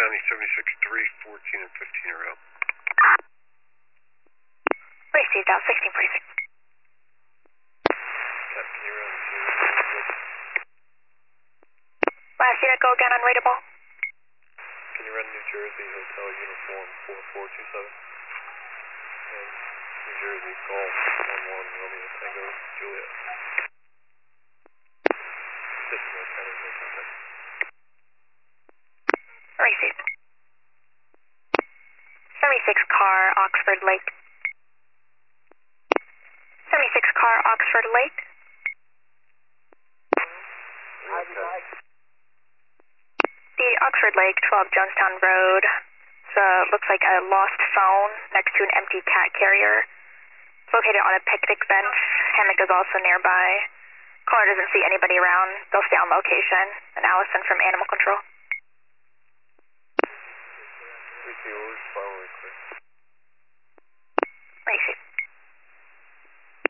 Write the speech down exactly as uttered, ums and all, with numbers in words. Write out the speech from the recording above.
County seventy-six three, fourteen and fifteen are out. Received out, sixteen forty-six. Captain, you're on zero. Last unit, go again, unreadable. Can you run New Jersey Hotel Uniform four four two seven? And New Jersey Golf one one Romeo Tango Juliet. System North County, no contact. Received. seventy-six car, Oxford Lake. seventy-six car, Oxford Lake. Okay. The Oxford Lake, twelve Jonestown Road. So looks like a lost phone next to an empty cat carrier. It's located on a picnic bench. Hammock is also nearby. Caller doesn't see anybody around. They'll stay on location. And Allison from Animal Control. We see orders, file request.